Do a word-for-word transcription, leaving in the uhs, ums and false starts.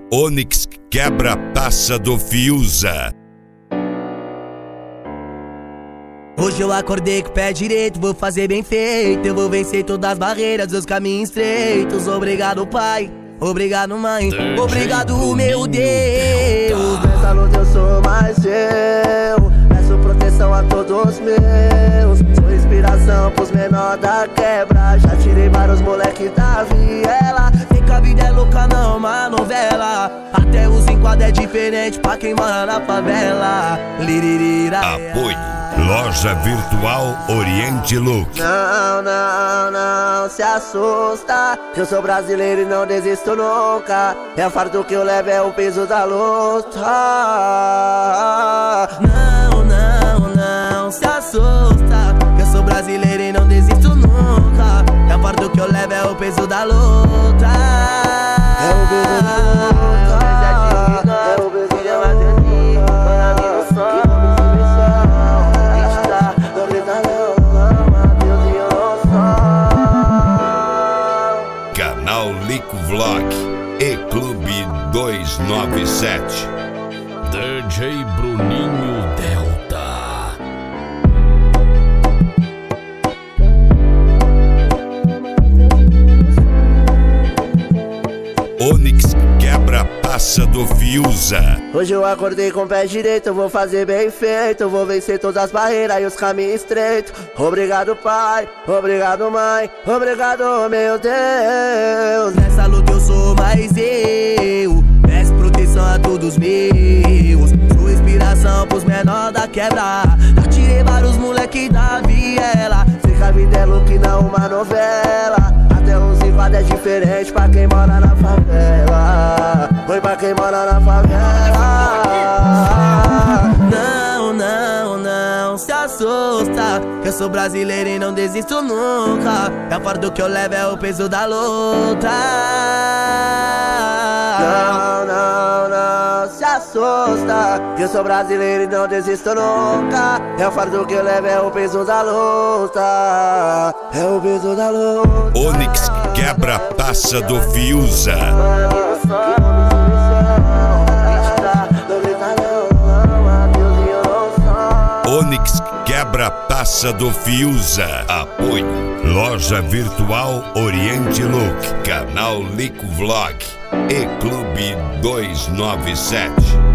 Onyx quebra a taça do Fiuza. Hoje eu acordei com o pé direito, vou fazer bem feito. Eu vou vencer todas as barreiras, os caminhos estreitos. Obrigado, pai, obrigado, mãe, obrigado, meu Deus. Nessa luta eu sou mais eu, peço proteção a todos meus. Sou inspiração pros menor da quebra. Já tirei vários moleques da viela. Sei que a vida é louca, não é uma novela. Até os enquadros é diferente pra quem mora na favela. Liririra. Apoio Loja Virtual Oriente Look. Não, não, não se assusta, eu sou brasileiro e não desisto nunca. É o fardo que eu levo, é o peso da luta. Não, não, não se assusta, eu sou brasileiro e não desisto nunca. É o fardo que eu levo, é o peso da luta. É o peso da luta. É o peso da luta. Canal Lico Vlog e Clube duzentos e noventa e sete. D J Bruninho Delta. Onyx quebra a taça do Fiuza. Hoje eu acordei com o pé direito, eu vou fazer bem feito. Eu vou vencer todas as barreiras e os caminhos estreitos. Obrigado, pai, obrigado, mãe, obrigado, meu Deus. Nessa luta eu sou mais eu, peço proteção a todos meus. Sou inspiração pros menor da quebra. Atirei vários moleque da viela. Sei que a vida é louca e não uma novela. Até os enquadros é diferente pra quem mora na favela. Foi pra quem mora na favela. Não, não, não se assusta, eu sou brasileiro e não desisto nunca. É o fardo que eu levo, é o peso da luta. Não, não, não se assusta, eu sou brasileiro e não desisto nunca. É o fardo que eu levo, é o peso da luta. É o peso da luta. Onyx quebra a taça do Fiuza. Onyx quebra a taça do Fiuza. Apoio Loja Virtual Oriente Look, Canal Lico Vlog e Clube duzentos e noventa e sete.